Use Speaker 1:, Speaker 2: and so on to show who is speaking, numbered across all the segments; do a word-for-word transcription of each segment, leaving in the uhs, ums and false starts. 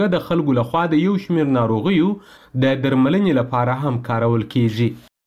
Speaker 1: د خلکو لخوا د یو شمیر ناروغیو د درملنې لپاره هم کارول کیږي.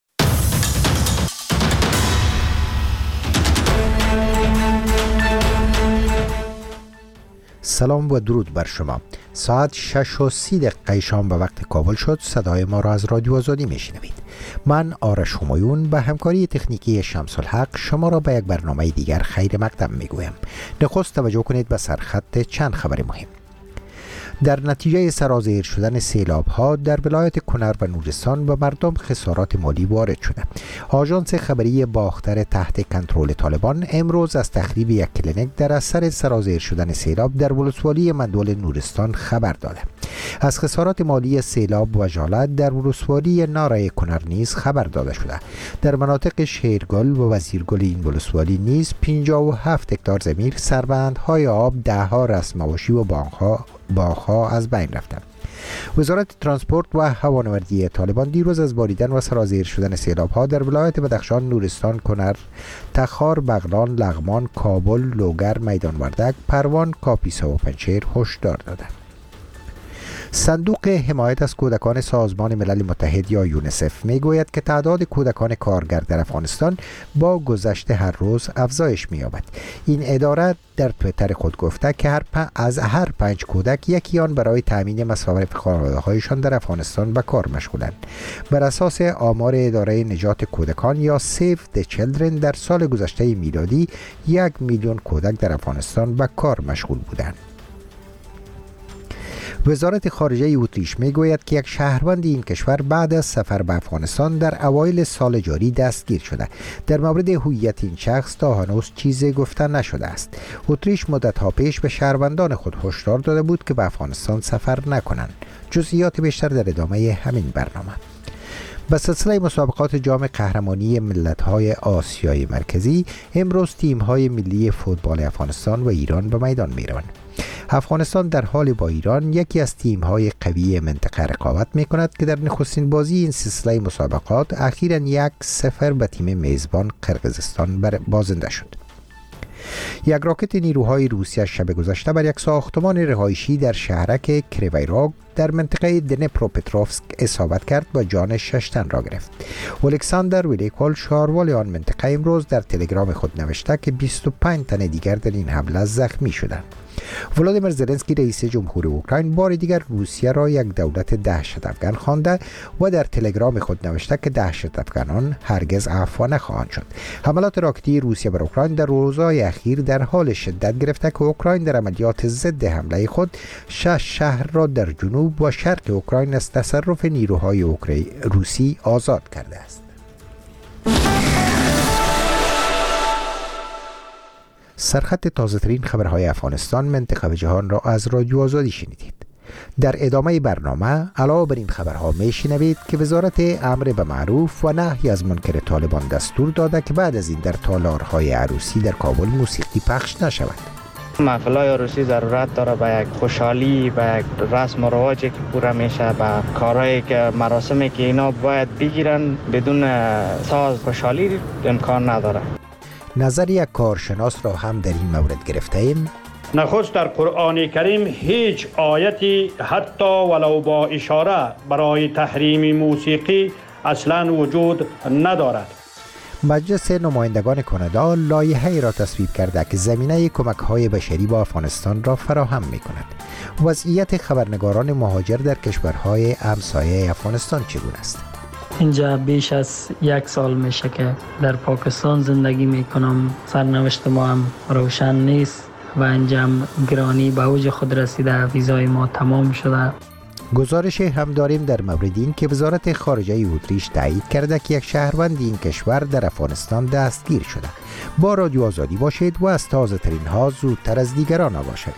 Speaker 2: سلام و درود بر شما. ساعت شش و سی دقیقه شام به وقت کابل شد. صدای ما را از رادیو آزادی میشنوید. من آرش همایون به همکاری تکنیکی شمس الحق شما را به یک برنامه دیگر خیر مقدم میگویم. نخست توجه کنید به سرخط چند خبر مهم. در نتیجه سرازیر شدن سیلاب ها در ولایت کنر و نورستان به مردم خسارات مالی وارد شده. آژانس خبری باختر تحت کنترل طالبان امروز از تخریب یک کلینیک در اثر سرازیر شدن سیلاب در ولسوالی مندول نورستان خبر داده. از خسارات مالی سیلاب و ژالت در ولسوالی نارای کنر نیز خبر داده شده. در مناطق شیرگل و وزیرگل این ولسوالی نیز پنجاه و هفت هکتار زمین، سربندهای آب، دهها رسم‌مواشی و باغ‌ها باغ‌ها از بین رفتند. وزارت ترانسپورت و هوانوردی طالبان دیروز از باریدن و سرازیر شدن سیلاب‌ها در ولایت بدخشان، نورستان، کنر، تخار، بغلان، لغمان، کابل، لوگر، میدان وردک، پروان، کاپیسا و پنجشیر هشدار دادند. صندوق حمایت از کودکان سازمان ملل متحد یا یونیسف میگوید که تعداد کودکان کارگر در افغانستان با گذشت هر روز افزایش می‌یابد. این اداره در توییتر خود گفته که هر پ... از هر پنج کودک یکی آن برای تامین مصارف خانواده‌هایشان در افغانستان به کار مشغولند. بر اساس آمار اداره نجات کودکان یا سیو د چیلدرن در سال گذشته میلادی یک میلیون کودک در افغانستان به کار مشغول بودند. وزارت خارجه اتریش میگوید که یک شهروند این کشور بعد از سفر به افغانستان در اوایل سال جاری دستگیر شده. در مورد هویت این شخص تا هنوز چیزی گفته نشده است. اتریش مدت‌ها پیش به شهروندان خود هشدار داده بود که به افغانستان سفر نکنند. جزئیات بیشتر در ادامه همین برنامه. به سلسله مسابقات جام قهرمانی ملت‌های آسیای مرکزی امروز تیم‌های ملی فوتبال افغانستان و ایران به میدان می‌روند. افغانستان در حال با ایران یکی از تیم‌های قوی منطقه رقابت می‌کند که در نخستین بازی این سلسله مسابقات اخیراً یک صفر به تیم میزبان قرقیزستان بازنده شد. یک راکت نیروهای روسیه شب گذشته بر یک ساختمان رهایشی در شهرک کریویراگ در منطقه دنپروپتروفسک اصابت کرد و جان شش تن را گرفت. الکساندر ویلیکول شاروال آن منطقه امروز در تلگرام خود نوشته که بیست و پنج تن دیگر در این حمله زخمی شدند. ولادیمیر زلنسکی رئیس جمهور اوکراین بار دیگر روسیه را یک دولت دهشت افغان خوانده و در تلگرام خود نوشته که دهشت افغانان هرگز عفو نخواهند شد. حملات راکتی روسیه بر اوکراین در روزهای اخیر در حال شدت گرفته که اوکراین در عملیات ضد حمله خود شش شهر را در جنوب و شرق اوکراین از تصرف نیروهای اوکراینی روسی آزاد کرده است. سرخط تازه ترین خبرهای افغانستان، منطقه و جهان را از رادیو آزادی شنیدید. در ادامه برنامه علاوه بر این خبرها می شنوید که وزارت امر به معروف و نهی از منکر طالبان دستور داده که بعد از این در تالارهای عروسی در کابل موسیقی پخش نشود.
Speaker 3: محفل‌های عروسی ضرورت داره به یک خوشحالی، به یک رسم و رواجی که پوره میشه، به کارهایی که مراسمی که اینا باید بگیرن. بدون ساز خوشحالی امکان نداره.
Speaker 2: نظر یک کارشناس را هم در این مورد گرفته ایم.
Speaker 4: نخست در قرآن کریم هیچ آیتی حتی ولو با اشاره برای تحریم موسیقی اصلا وجود ندارد.
Speaker 2: مجلس نمایندگان کانادا لایحه‌ای را تصویب کرده که زمینه کمک‌های بشری با افغانستان را فراهم می‌کند. وضعیت خبرنگاران مهاجر در کشورهای همسایه افغانستان چگونه است؟
Speaker 5: اینجا بیش از یک سال میشه که در پاکستان زندگی میکنم. سرنوشت ما هم روشن نیست و اینجا گرانی به اوج خود رسیده. ویزای ما تمام شده.
Speaker 2: گزارش هم داریم در مورد این که وزارت خارجه اتریش تایید کرده که یک شهروند این کشور در افغانستان دستگیر شده. با رادیو آزادی باشید و از تازه ترین ها زودتر از دیگران آگاه شوید.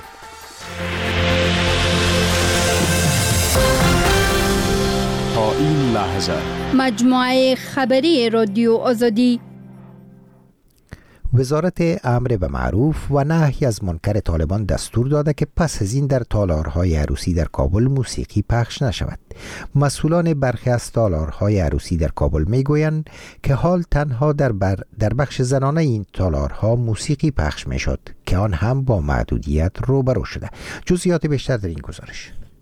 Speaker 6: تا این لحظه
Speaker 7: مجموعه خبری رادیو آزادی.
Speaker 2: وزارت امر به معروف و نهی از منکر طالبان دستور داده که پس از این در تالارهای عروسی در کابل موسیقی پخش نشود. مسئولان برخی از تالارهای عروسی در کابل میگویند که حال تنها در, بر در بخش زنانه این تالارها موسیقی پخش میشد که آن هم با محدودیت روبرو شده. جزئیات بیشتر در این گزارش.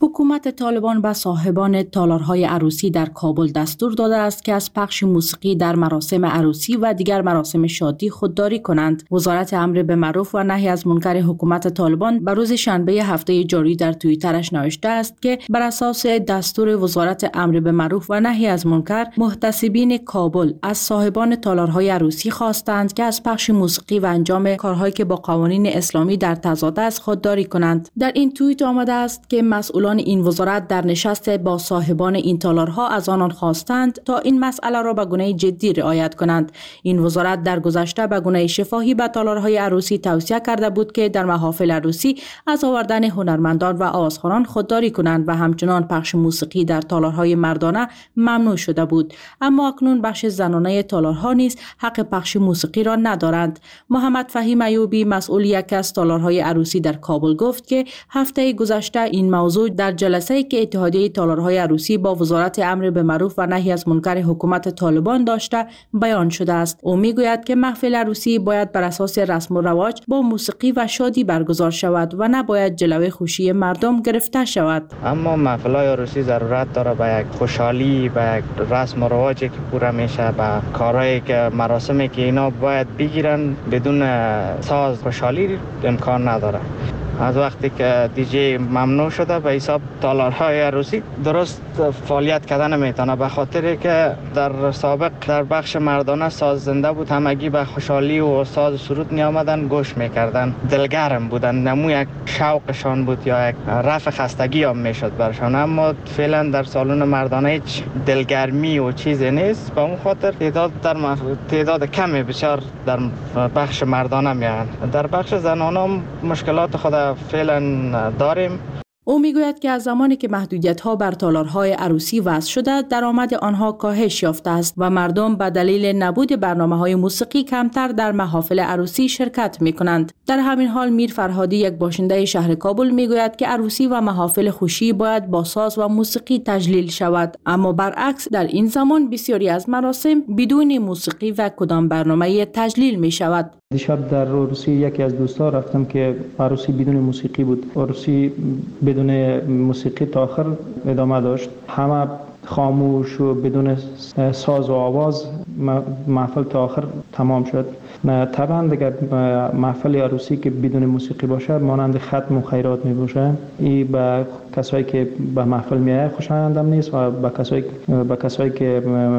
Speaker 8: حکومت طالبان به صاحبان تالارهای عروسی در کابل دستور داده است که از پخش موسیقی در مراسم عروسی و دیگر مراسم شادی خودداری کنند. وزارت امر به معروف و نهی از منکر حکومت طالبان بر روز شنبه هفته جاری در توییترش نوشته است که بر اساس دستور وزارت امر به معروف و نهی از منکر، محتسبین کابل از صاحبان تالارهای عروسی خواستند که از پخش موسیقی و انجام کارهایی که با قوانین اسلامی در تضاد است خودداری کنند. در این توییت آمده است که مسئولان این وزارت در نشست با صاحبان این تالارها از آنان خواستند تا این مسئله را به گونه جدی رعایت کنند. این وزارت در گذشته به گونه شفاهی به تالارهای عروسی توصیه کرده بود که در محافل عروسی از آوردن هنرمندان و آوازخوانان خودداری کنند و همچنان پخش موسیقی در تالارهای مردانه ممنوع شده بود. اما اکنون بخش زنانه تالارها نیز حق پخش موسیقی را ندارند. محمد فهیم ایوبی، مسئول یکی از تالارهای عروسی در کابل، گفت که هفته گذشته این موضوع در جلسه‌ای که اتحادیه تالارهای عروسی با وزارت امر به معروف و نهی از منکر حکومت طالبان داشته بیان شده است. او میگوید که محفل عروسی باید بر اساس رسم و رواج با موسیقی و شادی برگزار شود و نباید جلوه خوشی مردم گرفته شود.
Speaker 3: اما محفل‌های عروسی ضرورت داره به یک خوشحالی، به یک رسم و رواجی که پورا میشه، به کارهایی که مراسمی که اینا باید بگیرن، بدون ساز خوشحالی امکان نداره. از وقتی که دیجی ممنوع شده به حساب تالارهای عروسی درست فعالیت کردن نمیتونه، به خاطر که در سابق در بخش مردانه ساز زنده بود، همگی به خوشحالی و ساز سرود می آمدن گوش میکردن، دلگرم بودن، نمو یک شوقشان بود یا یک رفع خستگی هم میشد برشان. اما فعلا در سالن مردانه هیچ دلگرمی و چیزی نیست، به اون خاطر تعداد در مف... تعداد کمی بسیار در بخش مردانه میان. در بخش زنانه هم مشکلات خود فعلا داریم.
Speaker 8: او میگوید که از زمانی که محدودیت‌ها بر تالارهای عروسی وضع شده، درآمد آنها کاهش یافته است و مردم به دلیل نبود برنامه‌های موسیقی کمتر در محافل عروسی شرکت می‌کنند. در همین حال میر فرهادی، یک باشنده شهر کابل، میگوید که عروسی و محافل خوشی باید با ساز و موسیقی تجلیل شود، اما برعکس در این زمان بسیاری از مراسم بدون موسیقی و کدام برنامه تجلیل می‌شود.
Speaker 9: دیشب در عروسی یکی از دوستا رفتم که عروسی بدون موسیقی بود. عروسی بدون موسیقی تا آخر ادامه داشت. همه خاموش و بدون ساز و آواز محفل تا آخر تمام شد. طبعا دیگر محفل عروسی که بدون موسیقی باشه مانند ختم و خیرات می باشه. این به کسایی که به محفل میایه خوشایندم نیست و به کسایی به کسایی که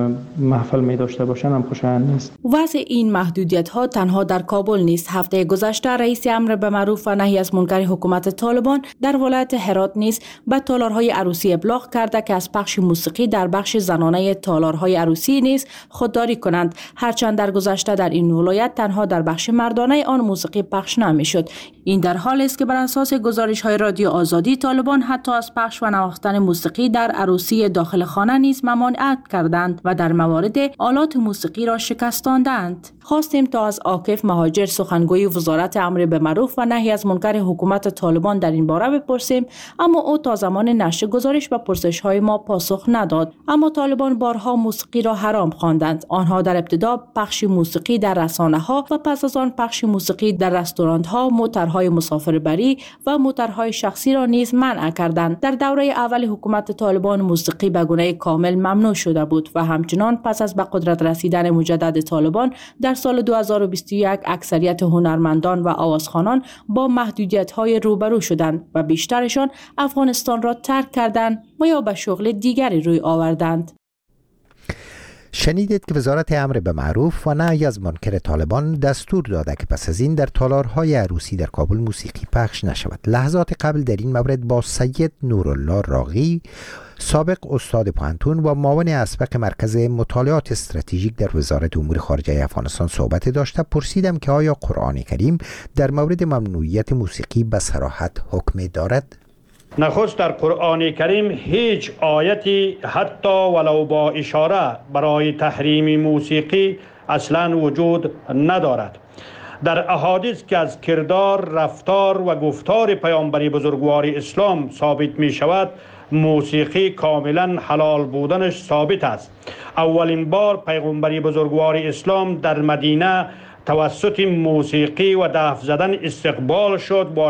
Speaker 9: محفل می داشته باشن هم خوشایند نیست.
Speaker 8: وضع این محدودیت ها تنها در کابل نیست. هفته گذشته رئیس امر به معروف و نهی از منکر حکومت طالبان در ولایت هرات نیز به تالارهای عروسی ابلاغ کرده که از پخش موسیقی در بخش زنانه تالارهای عروسی نیز خودداری کنند، هرچند در گذشته در این ولایت تنها در بخش مردانه آن موسیقی پخش نمی‌شد. این در حالی است که بر اساس گزارش‌های رادیو آزادی، طالبان حتی از پخش و نواختن موسیقی در عروسی داخل خانه نیز ممانعت کردند و در موارد آلات موسیقی را شکستاندند. خواستیم تا از عاکف مهاجر، سخنگوی وزارت امر به معروف و نهی از منکر حکومت طالبان، در این باره بپرسیم، اما او تا زمان نشر گزارش و پرسش‌های ما پاسخ نداد. اما طالبان بارها موسیقی را حرام خواندند. آنها در ابتدا پخش موسیقی در رسانه‌ها و پس از آن پخش موسیقی در رستوران‌ها، موترهای مسافربری و موترهای شخصی را نیز منع کردند. در دوره اول حکومت طالبان موسیقی به گونه کامل ممنوع شده بود و همچنان پس از به قدرت رسیدن مجدد طالبان در سال دو هزار و بیست و یک اکثریت هنرمندان و آوازخوانان با محدودیت‌های روبرو شدند و بیشترشان افغانستان را ترک کردند و یا به شغل دیگری روی آوردند.
Speaker 2: شنیدید که وزارت امر به معروف و نهی از منکر طالبان دستور داده که پس از این در تالارهای عروسی در کابل موسیقی پخش نشود. لحظات قبل در این مورد با سید نورالله راغی، سابق استاد پوهنتون و معاون اسبق مرکز مطالعات استراتژیک در وزارت امور خارجه افغانستان صحبت داشته، پرسیدم که آیا قرآن کریم در مورد ممنوعیت موسیقی به صراحت حکم دارد؟
Speaker 4: نخست در قرآن کریم هیچ آیتی حتی ولو با اشاره برای تحریم موسیقی اصلا وجود ندارد. در احادیث که از کردار، رفتار و گفتار پیامبر بزرگوار اسلام ثابت می شود، موسیقی کاملا حلال بودنش ثابت است. اولین بار پیغمبر بزرگوار اسلام در مدینه توسط موسیقی و دف زدن استقبال شد با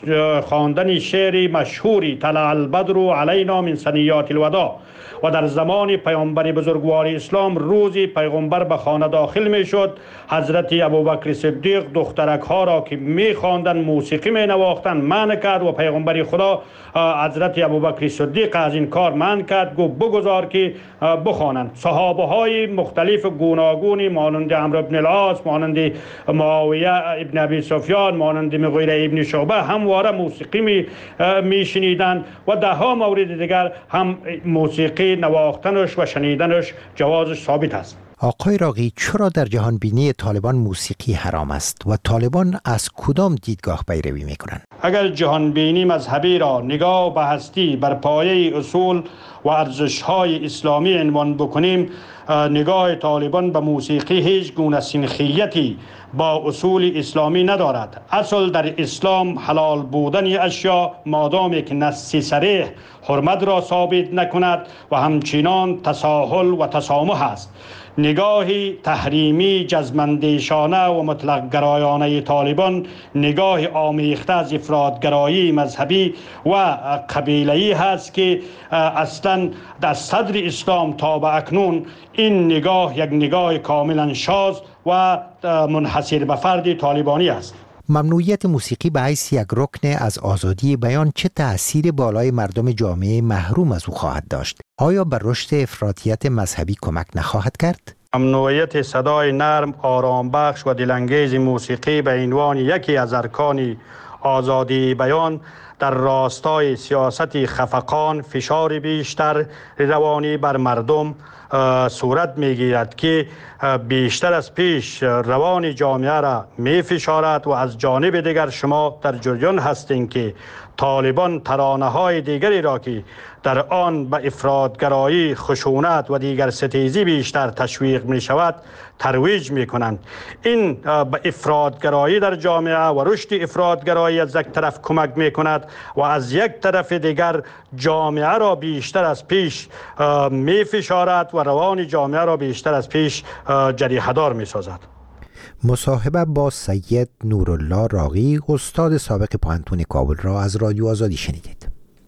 Speaker 4: خواندن شعر مشهوری طلع البدر علینا من ثنیات الوداع. و در زمان پیامبر بزرگوار اسلام روزی پیغمبر به خانه داخل می شد، حضرت ابوبکر صدیق دخترک ها را که می خواندن موسیقی می نواختند منع کرد و پیغمبر خدا حضرت ابوبکر صدیق از این کار منع کرد، گفت بگذار که بخوانند. صحابه های مختلف گوناگونی مانند عمرو بن العاص، مانند معاویه ابن ابی سفیان، مانند مغیره ابن شعبه همواره موسیقی می, می شنیدند و ده ها مورد دیگر هم موسیقی نواختنش و شنیدنش جوازش ثابت است.
Speaker 2: آقای راقی، چرا در جهان بینی طالبان موسیقی حرام است و طالبان از کدام دیدگاه پیروی میکنند؟
Speaker 4: اگر جهان بینی مذهبی را نگاه به هستی بر پایه اصول و ارزش‌های اسلامی عنوان بکنیم، نگاه طالبان به موسیقی هیچ گونه سنخیتی با اصول اسلامی ندارد. اصل در اسلام حلال بودن اشیا مادامی که نص صریح حرمت را ثابت نکند و همچنان تساهل و تسامح است. نگاه تحریمی جزمندیشانه و مطلق گرایانه طالبان نگاه آمیخته از افراطگرایی مذهبی و قبیله‌ای هست که اصلا در صدر اسلام تا به اکنون این نگاه یک نگاه کاملا شاذ و منحصر به فرد طالبانی است.
Speaker 2: ممنوعیت موسیقی به حیث یک رکن از آزادی بیان چه تأثیر بالای مردم جامعه محروم از او خواهد داشت؟ آیا بر رشد افراطیت مذهبی کمک نخواهد کرد؟
Speaker 4: ممنوعیت صدای نرم، آرام بخش و دلانگیز موسیقی به عنوان یکی از ارکان آزادی بیان در راستای سیاست خفقان، فشار بیشتر روانی بر مردم صورت میگیرد که بیشتر از پیش روان جامعه را می فشارد و از جانب دیگر شما در جریان هستید که طالبان ترانه های دیگری را که در آن به افراطگرایی، خشونت و دیگر ستیزی بیشتر تشویق می شود ترویج می کنند. این به افراطگرایی در جامعه و رشد افراطگرایی از یک طرف کمک می کند و از یک طرف دیگر جامعه را بیشتر از پیش می فشارد و روان جامعه را بیشتر از پیش جریحه‌دار می سازد.
Speaker 2: مصاحبه با سید نورالله راقی، استاد سابق پوهنتون کابل را از رادیو آزادی شنیدید.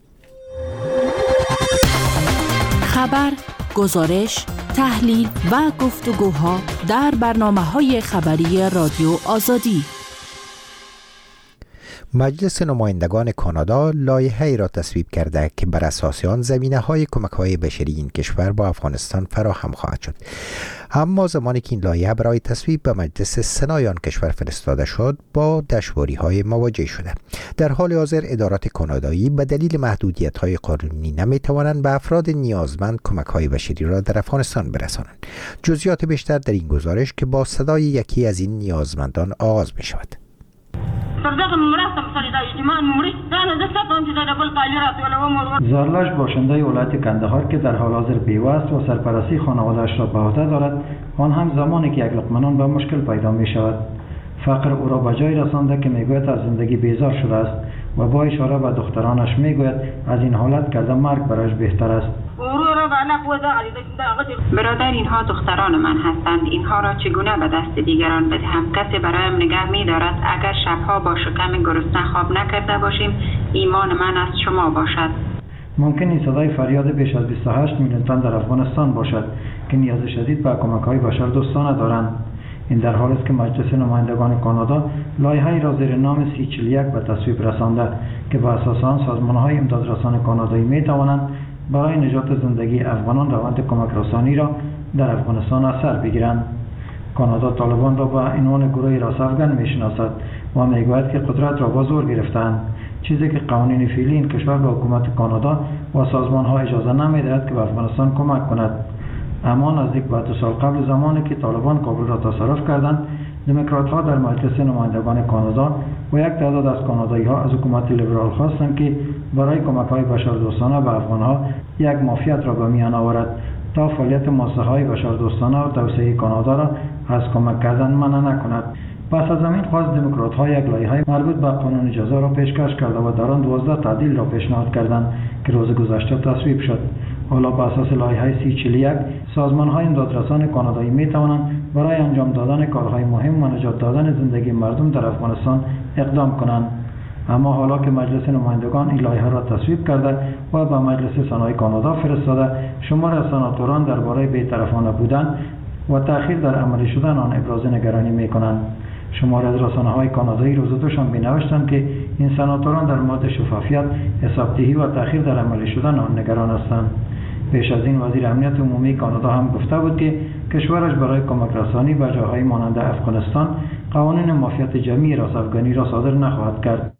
Speaker 8: خبر، گزارش، تحلیل و گفتگوها در برنامه‌های خبری رادیو آزادی.
Speaker 2: مجلس نمایندگان کانادا لایحه‌ای را تصویب کرده که بر اساس آن زمینه‌های کمک‌های بشری این کشور با افغانستان فراهم خواهد شد. اما زمانی که این لایحه برای تصویب به مجلس سنای آن کشور فرستاده شد، با دشواری‌های مواجه شده. در حال حاضر ادارات کانادایی به دلیل محدودیت‌های قانونی نمی‌توانند به افراد نیازمند کمک‌های بشری را در افغانستان برسانند. جزئیات بیشتر در این گزارش که با صدای یکی از این نیازمندان آغاز می‌شود.
Speaker 9: زارلش باشنده ولایت کندهار که در حال حاضر بیوست و سرپرستی خانواده‌اش را به عهده دارد، آن هم زمانی که یک لقمه نان به مشکل پیدا می شود. فقر او را به جای رسانده که میگوید از زندگی بیزار شده است و با اشاره به دخترانش میگوید از این حالت که از مرگ برایش بهتر است.
Speaker 10: برادر، اینها دختران من هستند. اینها را چگونه به دست دیگران بدهم؟ کسی برایم نگه می دارد. اگر شبها با شکم گرسنه خواب نکرده باشیم، ایمان من از شما باشد.
Speaker 9: ممکن این صدای فریاد بیش از بیست و هشت میلیون تن در افغانستان باشد که نیاز شدید به کمک‌های بشردوستانه دارند. این در حالی است که مجلس نمایندگان کانادا لایحه‌ای را زیر نام سی چهل و یک به تصویب رسانده که بر اساس آن سازمان‌های امدادرسان کانادایی می‌توانند برای نجات زندگی افغانان روند کمک رسانی را در افغانستان اثر بگیرند. کانادا طالبان را به عنوان گروهی راسافگن می‌شناسد و می‌گوید که قدرت را با زور گرفتند، چیزی که قوانین فعلی این کشور به حکومت کانادا و سازمان‌ها اجازه نمی‌دهد که به افغانستان کمک کند. اما نزدیک به دو سال قبل زمانی که طالبان کابل را تصرف کردند، دموکرات‌ها در مجلس نمایندگان کانادا و یک تعداد از کانادایی‌ها از حکومت لیبرال خواستند که برای کمک‌های بشردوستانه به افغان‌ها یک معافیت را به میان آورد تا فعالیت مؤسسه‌های بشردوستانه و توسعه کانادا را از کمک کردن منع نکند. پس از همین خواست دموکرات‌ها یک لایحه مربوط به قانون جزا را پیشکش کرده و در آن دوازده تعدیل را پیشنهاد کردند که روز گذشته تصویب شد. حالا بر اساس لایحه سی چهل و یک سازمان‌های امدادرسان کانادایی می‌توانند برای انجام دادن کارهای مهم و نجات دادن زندگی مردم در افغانستان اقدام کنند. اما حالا که مجلس نمایندگان این لایحه را تصویب کرده و به مجلس سنای کانادا فرستاده، شمار از سناتوران درباره بی‌طرفانه بودن و تأخیر در عملی شدن آن ابراز نگرانی می‌کنند. شمار از رسانه‌های کانادایی روز دوشنبه نوشتند که این سناتوران در مورد شفافیت، حسابدهی و تأخیر در عملی شدن آن نگران هستند. پیش از این وزیر امنیت عمومی کانادا هم گفته بود که کشورش برای کمک رسانی به جاهای مانند افغانستان قوانین معافیت جمعی راس افغانی را صادر نخواهد کرد.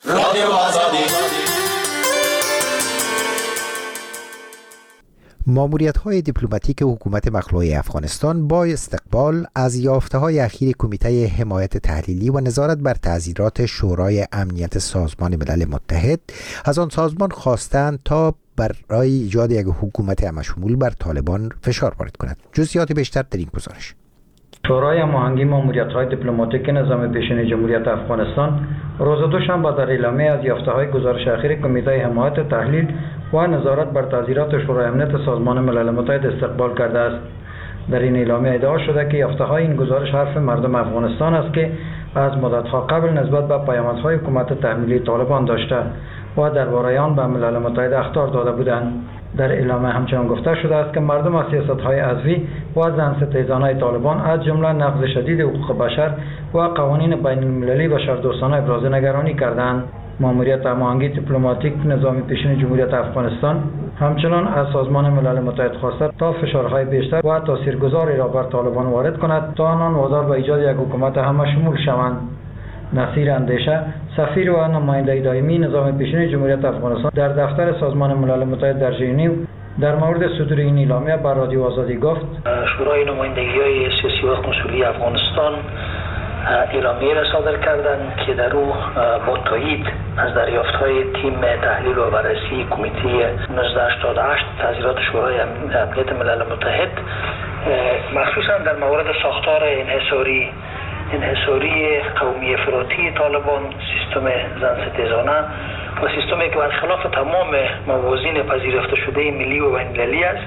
Speaker 2: ماموریت‌های دیپلماتیک حکومت مخلوع افغانستان با استقبال از یافته‌های اخیر کمیته حمایت تحلیلی و نظارت بر تعزیرات شورای امنیت سازمان ملل متحد از آن سازمان خواستند تا برای ایجاد یک حکومت همشمول بر طالبان فشار وارد کند. جزئیات بیشتر در این گزارش.
Speaker 9: شورای هماهنگی ماموریت‌های دیپلماتیک نظام پیشین جمهوریت افغانستان روز دوشنبه در اعلامیه از یافته‌های گزارش اخیر کمیته حمایت تحلیل و نظارت بر تعزیرات شورای امنیت سازمان ملل متحد استقبال کرده است. در این اعلامیه ادعا شده که یافته‌های این گزارش حرف مردم افغانستان است که از مدت‌ها قبل نسبت به پیامدهای حکومت تحمیلی طالبان داشته و درباره آن به ملل متحد اخطار داده بودند. در اعلامیه همچنان گفته شده است که مردم از سیاست‌های عضوی و زنستیزانه طالبان از جمله نقض شدید حقوق بشر و قوانین بین‌المللی بشردوستانه ابراز نگرانی کردند. ماموریت هماهنگی دیپلماتیک نظام پیشین جمهوریت افغانستان همچنان از سازمان ملل متحد خواسته تا فشارهای بیشتر و تاثیرگذاری را بر طالبان وارد کند تا آنان وادار به ایجاد یک حکومت همشمول شوند. نصیر اندیشه، سفیر و نماینده دائمی نظام پیشین جمهوریت افغانستان در دفتر سازمان ملل متحد در ژنو در مورد صدور این اعلامیه بر رادیو آزادی گفت:
Speaker 11: شورای نمایندگی‌های سیاسی و کنسولی افغانستان اعلامیه را صادر کردند که در او با تایید از دریافت‌های تیم تحلیل و بررسی کمیته نوزده هشتاد و هشت تعزیرات شورای امنیت ملل متحد مخصوصا در مورد ساختار انحصاری انحصاری قومی افراطی طالبان، سیستم زنستیزانه و سیستمی که برخلاف تمام موازین پذیرفته شده ملی و بین‌المللی است،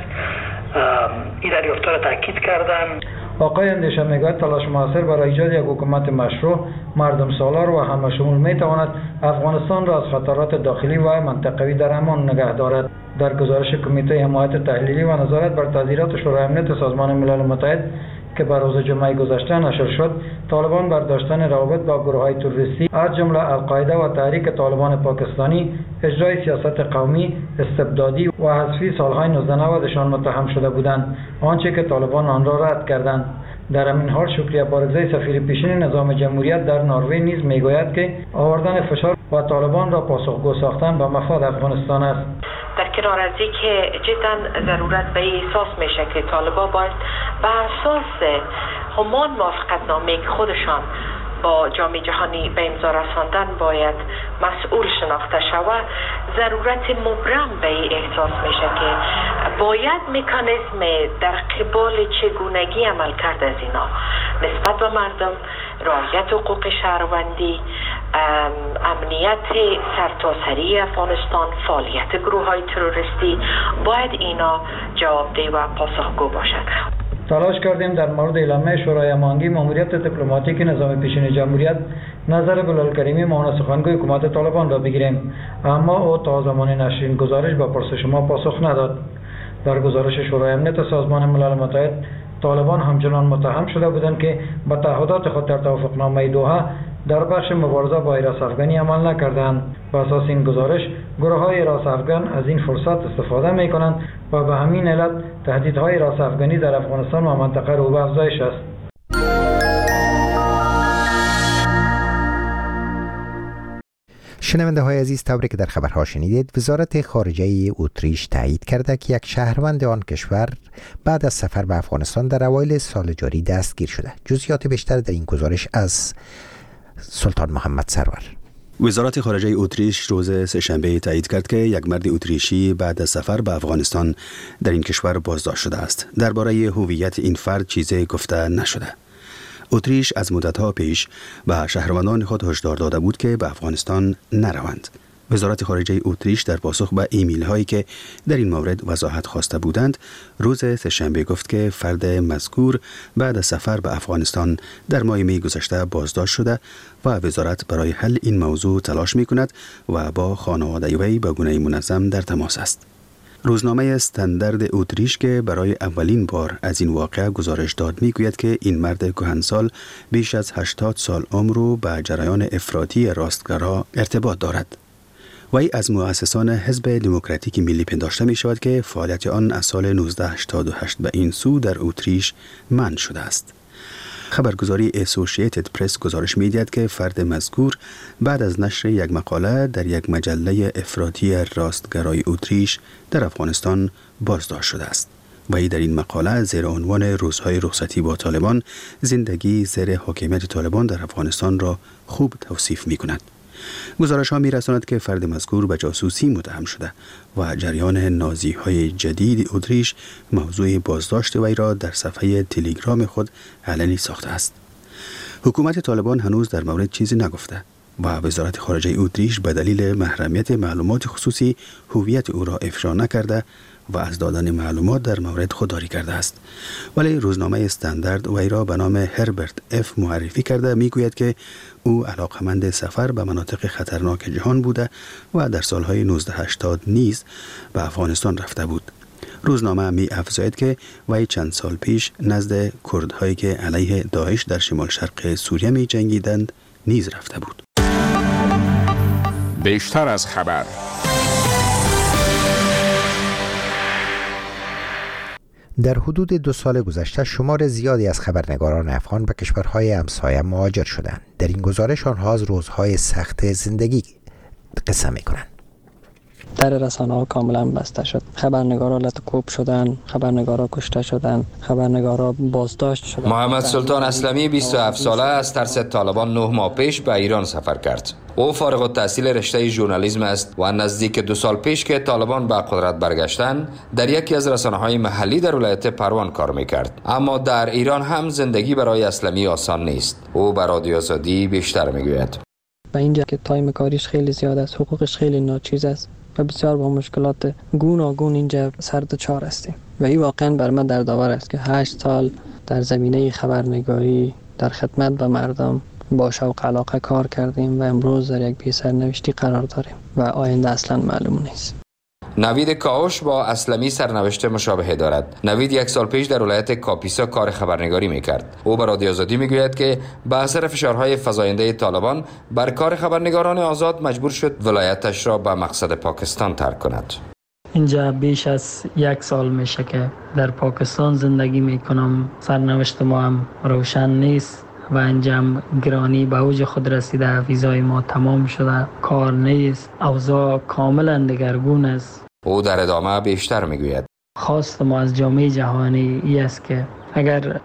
Speaker 11: این دریافت‌ها را تاکید کردند.
Speaker 9: آقای اندیشه میگوید تلاش موثر برای ایجاد یک حکومت مشروع، مردم سالار و همشمول میتواند افغانستان را از خطرات داخلی و منطقوی در امان نگه دارد. در گزارش کمیته حمایت تحلیلی و نظارت بر تعزیرات شورای امنیت سازمان ملل متحد که بر روز جمعه گذشته نشر شد، طالبان برداشتن روابط با گروه‌های تروریستی از جمله القاعده و تحریک طالبان پاکستانی، اجرای سیاست قومی استبدادی و حذفی سالهای نوزده نودشان متهم شده بودند، آنچه که طالبان آن را رد کردند. در همین حال شکریه بارگزای سفیر پیشین نظام جمهوریت در نروژ نیز میگوید که آوردن فشار و طالبان را پاسخگو ساختن به مفاد افغانستان است.
Speaker 12: در کنار از که جدا ضرورت به احساس میشه که طالبان باید به اساس همان موافقتنامه که خودشان با جامعه جهانی به امضا رساندن باید مسئول شناخته شود، ضرورت مبرم به احساس میشه که باید مکانیزم در قبال چگونگی عمل کرد از اینا نسبت به مردم، رعایت حقوق شهروندی، امنیت سرتاسری افغانستان، فعالیت گروه های تروریستی، باید اینا جوابدهی و پاسخگو باشند.
Speaker 9: تلاش کردیم در مورد اعلامیه شورای هماهنگی ماموریت دیپلماتیک نظام پیشین جمهوریت نظر بلالکریمی معاون سخنگوی حکومت طالبان را بگیریم، اما او تا زمان نشر این گزارش به پرسش ما پاسخ نداد. در گزارش شورای امنیت سازمان ملل متحد، طالبان همچنان متهم شده بودند که به تعهدات خود در توافقنامه دوحه در بخش مبارزه با حراس افغانی عمل نکردند. به اساس این گزارش، گروه‌های حراس افغان از این فرصت استفاده می‌کنند و به همین علت تهدیدهای حراس افغانی در افغانستان و منطقه رو به افزایش است.
Speaker 2: شنونده های عزیز، طوری که در خبرها شنیدید، وزارت خارجه اتریش تایید کرده که یک شهروند آن کشور بعد از سفر به افغانستان در اوایل سال جاری دستگیر شده. جزئیات بیشتر در این گزارش از سلطان محمد سرور.
Speaker 13: وزارت خارجه اتریش روز سه‌شنبه تایید کرد که یک مرد اتریشی بعد از سفر به افغانستان در این کشور بازداشت شده است. درباره هویت این فرد چیزی گفته نشده. اتریش از مدت‌ها پیش به شهروندان خود هشدار داده بود که به افغانستان نروند. وزارت خارجه اتریش در پاسخ به ایمیل هایی که در این مورد وضاحت خواسته بودند، روز سه‌شنبه گفت که فرد مذکور بعد از سفر به افغانستان در ماه می گذشته بازداشت شده و وزارت برای حل این موضوع تلاش می کند و با خانواده وی به گونه منظم در تماس است. روزنامه استاندارد اتریش که برای اولین بار از این واقعه گزارش داد میگوید که این مرد کهنسال بیش از هشتاد سال عمر رو به جریان افراطی راستگرا ارتباط دارد. وی از مؤسسان حزب دموکراتیک ملی پنداشته می شود که فعالیت آن از سال نوزده هشتاد و هشت به این سو در اتریش منع شده است. خبرگزاری اسوسییتد پرس گزارش می دهد که فرد مذکور بعد از نشر یک مقاله در یک مجله افراطی راستگرای اتریش در افغانستان بازداشت شده است. وی در این مقاله زیر عنوان روزهای رخصتی با طالبان زندگی زیر حاکمیت طالبان در افغانستان را خوب توصیف می کند. گزارش ها می رساند که فرد مذکور به جاسوسی متهم شده و جریان نازی های جدید اتریش موضوع بازداشت وی را در صفحه تلگرام خود علنی ساخته است. حکومت طالبان هنوز در مورد چیزی نگفته و وزارت خارجه اتریش به دلیل محرمیت معلومات خصوصی هویت او را افشا نکرده و از دادن معلومات در مورد خودداری کرده است. ولی روزنامه استاندارد وی را به نام هربرت اف معرفی کرده میگوید که او علاقمند سفر به مناطق خطرناک جهان بوده و در سالهای نوزده هشتاد نیز به افغانستان رفته بود. روزنامه می افزاید که وی چند سال پیش نزد کردهایی که علیه داعش در شمال شرق سوریه می جنگیدند نیز رفته بود.
Speaker 6: بیشتر از خبر.
Speaker 2: در حدود دو سال گذشته شمار زیادی از خبرنگاران افغان به کشورهای همسایه مهاجر شدند. در این گزارش آنها از روزهای سخت زندگی قصه می‌کنند.
Speaker 5: در رسانه ها کاملا بسته شد. خبرنگارا لطکوب شدن، خبرنگارا کشته شدن، خبرنگارا بازداشت شدن.
Speaker 14: محمد سلطان اسلمی بیست و هفت ساله از ترس طالبان نه ماه پیش به ایران سفر کرد. او فارغ التحصیل رشته ژورنالیسم است و نزدیک دو سال پیش که طالبان به قدرت برگشتند در یکی از رسانه‌های محلی در ولایت پروان کار می‌کرد. اما در ایران هم زندگی برای اسلمی آسان نیست. او به رادیو آزادی بیشتر می‌گوید.
Speaker 5: به اینجا که تایم کاریش خیلی زیاد است، حقوقش خیلی ناچیز است و بسیار با مشکلات گوناگون اینجا سر دچار هستیم و این واقعا بر من دردآور است که هشت سال در زمینه خبرنگاری در خدمت به مردم با شوق علاقه کار کردیم و امروز در یک بی سرنوشتی قرار داریم و آینده اصلا معلوم نیست.
Speaker 14: نوید کاوش با اسلمی سرنوشت مشابه دارد. نوید یک سال پیش در ولایت کاپیسا کار خبرنگاری میکرد. او به رادیو آزادی میگوید که به اثر فشارهای فزاینده طالبان بر کار خبرنگاران آزاد مجبور شد ولایتش را به مقصد پاکستان ترک کند.
Speaker 5: اینجا بیش از یک سال میشه که در پاکستان زندگی میکنم. سرنوشت ما هم روشن نیست و انجام گرانی به اوج خود رسیده. ویزای ما تمام شده، کار نیست، اوضاع کاملا دگرگون است.
Speaker 14: او در ادامه بیشتر میگوید
Speaker 5: خواست ما از جامعه جهانی ای است که اگر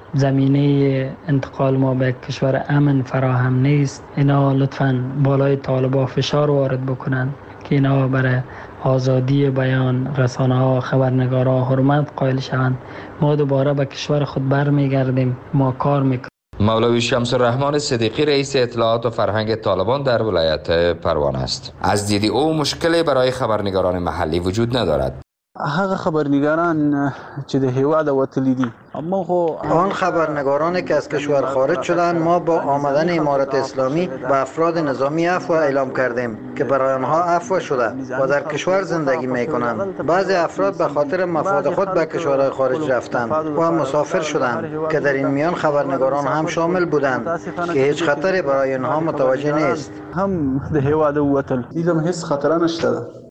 Speaker 5: زمینه انتقال ما به کشور امن فراهم نیست، اینا لطفاً بالای طالبان فشار وارد بکنن که اینا برای آزادی بیان، رسانه ها، خبرنگارا حرمت قائل شوند. ما دوباره به کشور خود برمیگردیم، ما کار میکنیم.
Speaker 14: مولوی شمس الرحمن صدیقی رئیس اطلاعات و فرهنگ طالبان در ولایت پروان است. از دید او مشکلی برای خبرنگاران محلی وجود ندارد.
Speaker 15: هغه خبرنگاران چې د هیواد وتلی دي اما خو
Speaker 16: آن خبرنگارانی که از کشور خارج شدند ما با آمدن امارت اسلامی به افراد نظامی عفو اعلام کردیم که برای آنها عفو شده و در کشور زندگی میکنند. بعضی افراد به خاطر مفاد خود به کشورهای خارج رفتند و مسافر شدند که در این میان خبرنگاران هم شامل بودند که هیچ خطری برای آنها متوجه نیست.
Speaker 15: هم د هیواد وتل دیدم هیچ خطر نشته.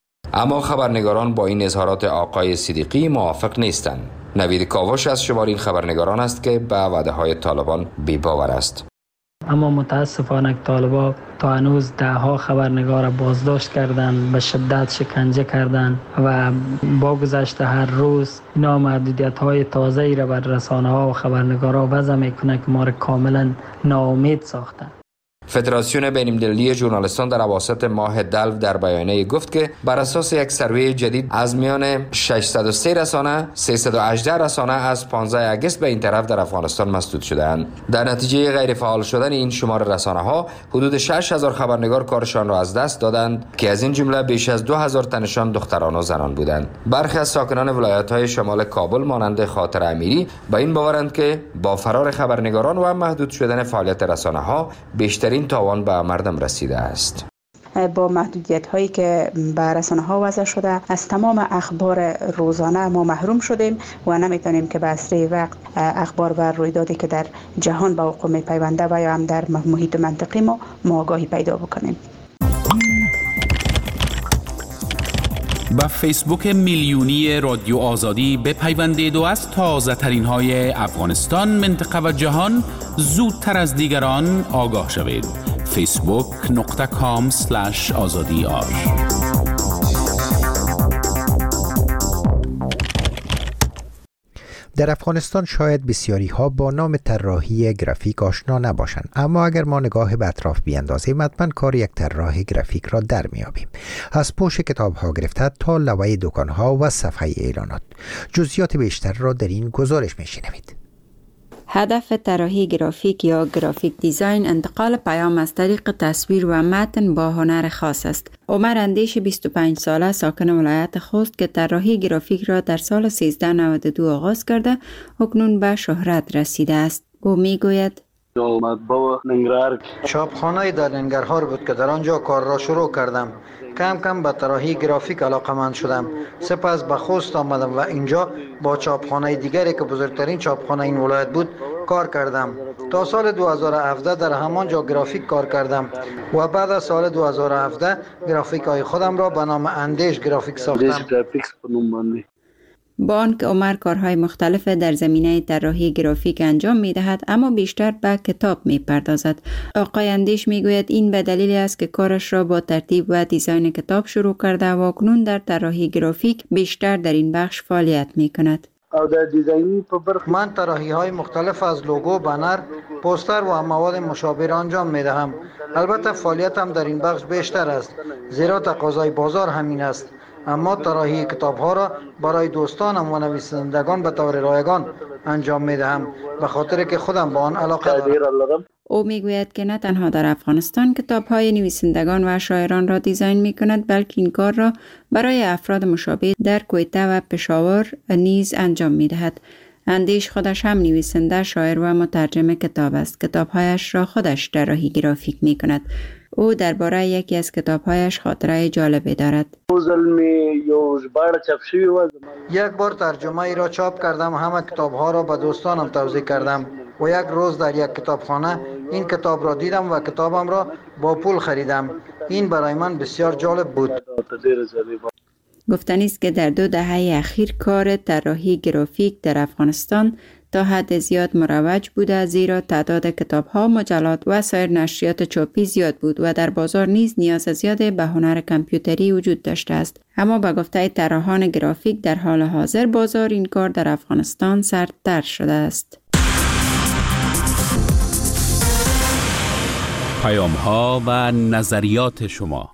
Speaker 14: اما خبرنگاران با این اظهارات آقای صدیقی موافق نیستند. نوید کاوش از شمار این خبرنگاران است که به وعده های طالبان بی باور است.
Speaker 5: اما متاسفانه طالبان تا هنوز ده ها خبرنگار بازداشت کردند، به شدت شکنجه کردند و با گذشت هر روز اینا محدودیت های تازه ای را بر رسانه ها و خبرنگارا وضع میکنه که ما را کاملا ناامید ساختند.
Speaker 14: فدراسیون بین‌المللی ژورنالیستان در اواسط ماه دلو در بیانیه گفت که بر اساس یک سروی جدید از میان ششصد و سه رسانه سیصد و هجده رسانه از پانزده آگوست به این طرف در افغانستان مسدود شدند. در نتیجه غیر فعال شدن این شمار رسانه ها حدود شش هزار خبرنگار کارشان را از دست دادند که از این جمله بیش از دو هزار تنشان دختران و زنان بودند. برخی از ساکنان ولایت‌های شمال کابل مانند خاطر امیری با این باورند که با فرار خبرنگاران و محدود شدن فعالیت رسانه‌ها بیشترین تاوان به مردم رسیده است.
Speaker 17: با محدودیت هایی که به رسانه ها وضع شده از تمام اخبار روزانه ما محروم شدیم و نمیتونیم که به اسرع وقت اخبار و رویدادی که در جهان به وقوع میپیونده و یا هم در محیط منطقی ما ما آگاهی پیدا بکنیم.
Speaker 18: با فیسبوک میلیونی رادیو آزادی بپیوندید و از تازه ترین های افغانستان، منطقه و جهان زودتر از دیگران آگاه شوید. فیسبوک نقطه کام سلش آزادی آر.
Speaker 2: در افغانستان شاید بسیاری ها با نام طراحی گرافیک آشنا نباشند، اما اگر ما نگاه به اطراف بیاندازیم حتما کار یک طراح گرافیک را در میابیم، از پوش کتاب ها گرفته تا لوحه دکان ها و صفحه اعلانات. جزئیات بیشتر را در این گزارش میشنوید.
Speaker 19: هدف طراحی گرافیک یا گرافیک دیزاین انتقال پیام از طریق تصویر و متن با هنر خاص است. عمر اندیش بیست و پنج ساله ساکن ولایت خوست که طراحی گرافیک را در سال سیزده نود و دو آغاز کرده، اکنون به شهرت رسیده است. او میگوید
Speaker 16: چاپخانه در ننگرهار بود که در آنجا کار را شروع کردم. کم کم به طراحی گرافیک علاقه‌مند شدم. سپس به خوست آمدم و اینجا با چاپخانه دیگری که بزرگترین چاپخانه این ولایت بود کار کردم. تا سال دو هزار و هفده در همان جا گرافیک کار کردم و بعد از سال دو هزار و هفده گرافیک های خودم را به نام اندیش گرافیک ساختم.
Speaker 19: با آنکه عمر کارهای مختلف در زمینه طراحی گرافیک انجام می دهد، اما بیشتر به کتاب می پردازد. آقای اندیش می گوید این به دلیل است که کارش را با ترتیب و دیزاین کتاب شروع کرده و اکنون در طراحی گرافیک بیشتر در این بخش فعالیت می کند.
Speaker 16: من طراحی های مختلف از لوگو، بنر، پوستر و مواد مشابه انجام می دهم. البته فعالیتم در این بخش بیشتر است، زیرا تقاضای بازار همین است. اما طراحی کتاب ها را برای دوستانم و نویسندگان به طور رایگان انجام می دهم، به خاطر که خودم با آن علاقه دارم.
Speaker 19: او می گوید که نه تنها در افغانستان کتاب های نویسندگان و شاعران را دیزاین می کند، بلکه این کار را برای افراد مشابه در کویته و پشاور نیز انجام می دهد. اندیش خودش هم نویسنده، شاعر و مترجم کتاب است. کتابهایش را خودش طراحی گرافیک می کند. او درباره یکی از کتابهایش خاطره جالبی دارد.
Speaker 16: یک بار ترجمه ای را چاپ کردم، همه کتابها را به دوستانم توزیع کردم و یک روز در یک کتابخانه این کتاب را دیدم و کتابم را با پول خریدم. این برای من بسیار جالب بود.
Speaker 19: گفتنی است که در دو دهه اخیر کار طراحی گرافیک در افغانستان تا حد زیاد مروج بوده، زیرا تعداد کتاب‌ها، مجلات و سایر نشریات چاپی زیاد بود و در بازار نیز نیاز زیاد به هنر کامپیوتری وجود داشته است. اما به گفته طراحان گرافیک در حال حاضر بازار این کار در افغانستان سردتر شده است.
Speaker 18: پیام‌ها و نظریات شما.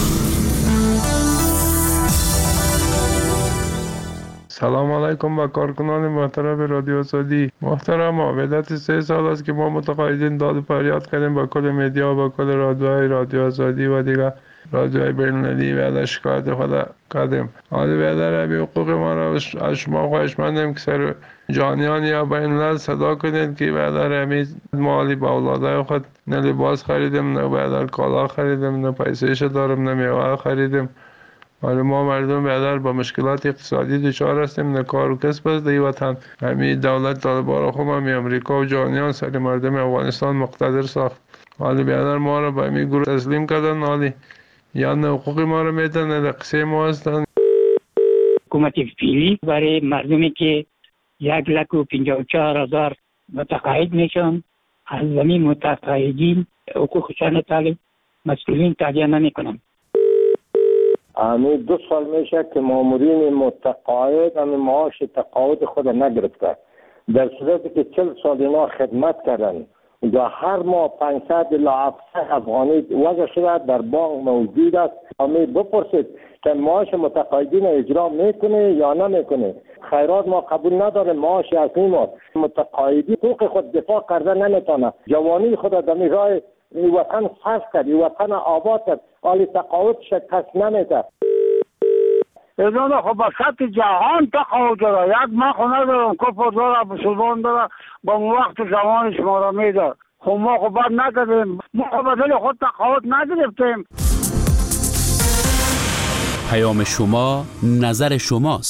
Speaker 20: سلام علیکم با کارکنان محترم رادیو آزادی. محترم، مدت سه سال است که ما متقاعدین داد و فریاد کردیم با کل مدیا و با کل رادیوهای رادیو آزادی و دیگر رادیوهای بین‌المللی و در شکایت خود کردیم. حالا بیادر همی حقوق ما را از شما خواهش مندیم که سر جانیان یا بین‌الملل صدا کنید که بیادر همی مالی با اولادای خود نه لباس خریدیم، نه بیادر کالا خریدیم، نه پیسهش دارم، نه میوه خریدیم. حالا ما مردم بیادر با مشکلات اقتصادی دچار هستیم، نه کار و کسب است در وطن. همین دولت طالبان را خوب همی امریکا و جهانیان سر مردم افغانستان مقتدر ساخت. حالا بیادر ما را به همین گروه تسلیم کردن، حالی یا نه حقوق ما را میدن نه قصه ما هستن.
Speaker 21: حکومت فعلی برای مردمی که یک لک و پنجاه و چهار هزار متقاعد میشن، از زمین متقاعدین حقوقشان طالب مسئولین تادیه نمیکنن.
Speaker 22: همین دو سال میشه که مامورین متقاعد همین معاش تقاعد خود نگرفته، در صورتی که چل سال اینا خدمت کردن و هر ماه پانصد الی هفتصد افغانی وضع شده در بانک موجود است. همه بپرسید که معاش متقاعدین اجرا میکنه یا نمیکنه. خیرات ما قبول نداره، معاش اصلی ما متقاعدی حقوق خود دفاع کرده نمیتونه، جوانی خود در راه این وطن صرف کرد، این وطن آباد کرد، حالی تقاعدش کس نمیده.
Speaker 1: اینا خب با سطح جهان تقاعد داره، یک ما خونه دارم کفر داره بسودان داره با وقت زمان شما را میده. خب ما خب باید نکردیم، ما خب بدل خود تقاعد نگرفتیم.
Speaker 18: پیام شما نظر شماست.